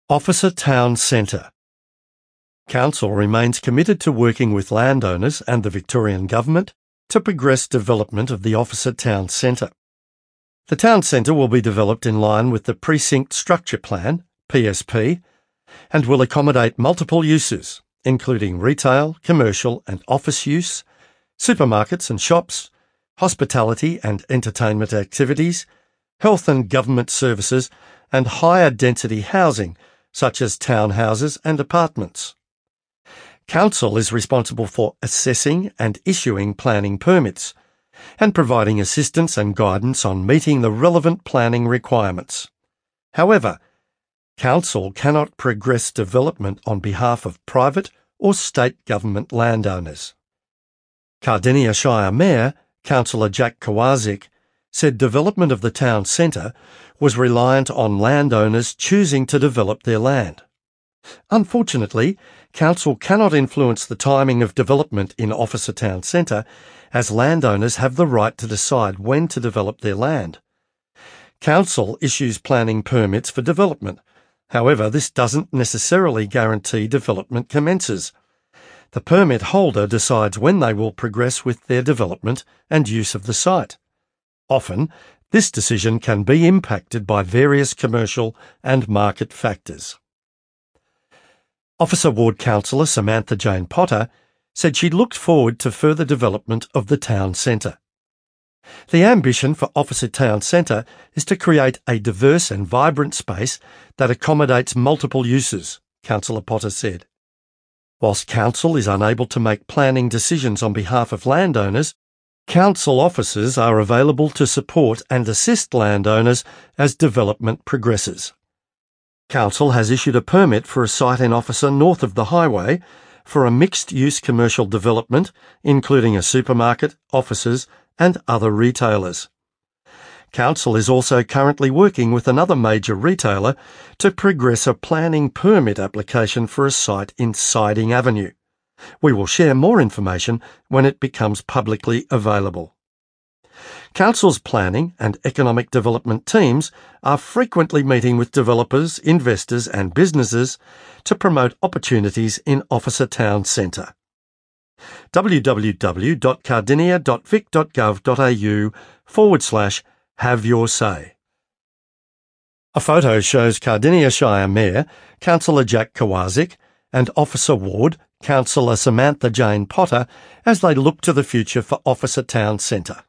Officer Town Centre. Council remains committed to working with landowners and the Victorian Government to progress development of the Officer Town Centre. The Town Centre will be developed in line with the Precinct Structure Plan, PSP, and will accommodate multiple uses, including retail, commercial and office use, supermarkets and shops, hospitality and entertainment activities, health and government services, and higher density housing, such as townhouses and apartments. Council is responsible for assessing and issuing planning permits, and providing assistance and guidance on meeting the relevant planning requirements. However, Council cannot progress development on behalf of private or state government landowners. Cardinia Shire Mayor, Councillor Jack Kowalczyk, said development of the town centre was reliant on landowners choosing to develop their land. Unfortunately, Council cannot influence the timing of development in Officer Town Centre, as landowners have the right to decide when to develop their land. Council issues planning permits for development. However, this doesn't necessarily guarantee development commences. The permit holder decides when they will progress with their development and use of the site. Often, this decision can be impacted by various commercial and market factors. Officer Ward Councillor Samantha Jane Potter said she looked forward to further development of the town centre. The ambition for Officer Town Centre is to create a diverse and vibrant space that accommodates multiple uses, Councillor Potter said. Whilst Council is unable to make planning decisions on behalf of landowners, Council officers are available to support and assist landowners as development progresses. Council has issued a permit for a site in Officer north of the highway for a mixed-use commercial development, including a supermarket, offices and other retailers. Council is also currently working with another major retailer to progress a planning permit application for a site in Siding Avenue. We will share more information when it becomes publicly available. Council's planning and economic development teams are frequently meeting with developers, investors and businesses to promote opportunities in Officer Town Centre. www.cardinia.vic.gov.au/have your say. A photo shows Cardinia Shire Mayor, Councillor Jack Kowalczyk, and Officer Ward, Councillor Samantha Jane Potter, as they look to the future for Officer Town Centre.